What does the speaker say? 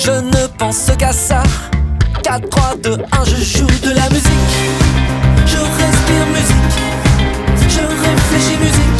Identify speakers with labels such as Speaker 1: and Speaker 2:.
Speaker 1: Je ne pense qu'à ça. 4, 3, 2, 1, je joue de la musique. Je respire musique. Je réfléchis musique.